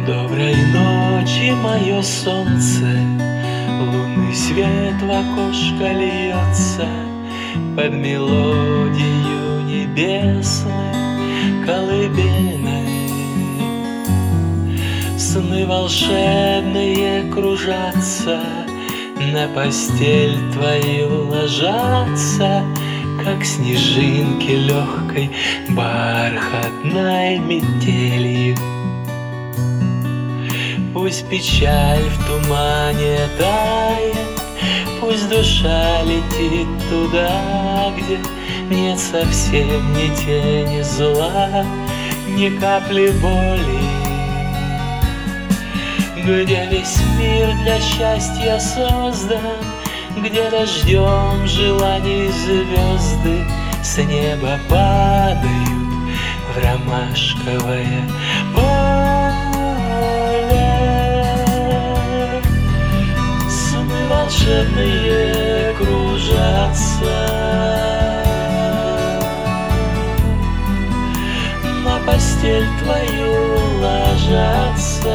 Доброй ночи, мое солнце, лунный свет в окошко льется под мелодию небесной колыбельной. Сны волшебные кружатся, на постель твою ложатся, как снежинки легкой бархатной метелью. Пусть печаль в тумане тает, пусть душа летит туда, где нет совсем ни тени зла, ни капли боли, где весь мир для счастья создан, где дождем желаний звезды с неба падают в ромашковое поле. Сны волшебные кружатся, на постель твою ложатся,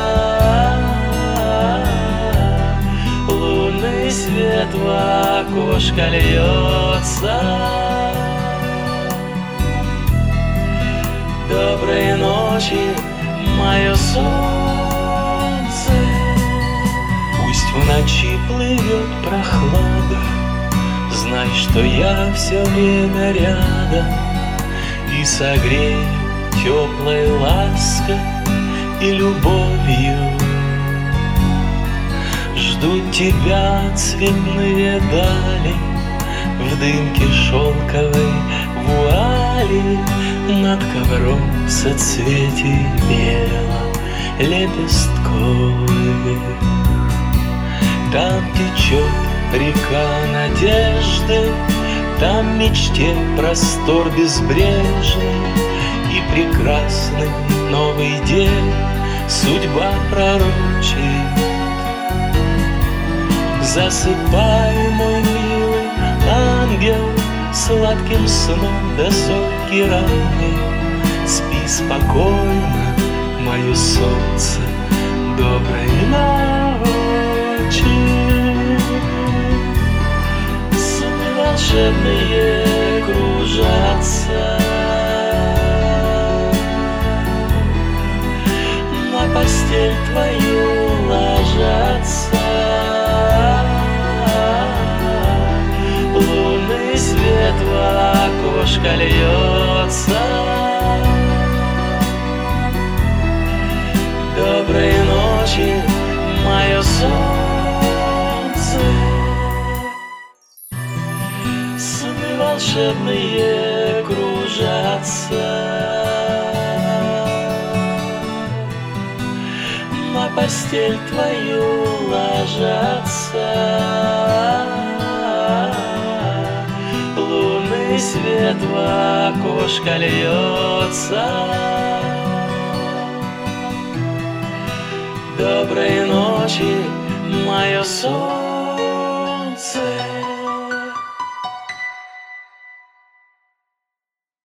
лунный свет в окошко льется. Доброй ночи, мое солнце. Пусть в ночи плывет прохлада, знай, что я все время рядом, и согрею теплой лаской и любовью. Ждут тебя цветные дали, в дымке шелковой вуали, над ковром соцветий бело-лепестковых. Там течет река надежды, там мечте простор безбрежный, и прекрасный новый день судьба пророчит. Засыпай, мой милый ангел, сладким сном до зорьки ранней. Спи спокойно, мое солнце, доброй ночи. Сны волшебные кружатся, на постель твою ложатся, лунный свет в окошко льется. Доброй ночи, мое солнце. Сны волшебные кружатся, на постель твою ложатся, лунный свет в окошко льется. Доброй ночи, мое солнце.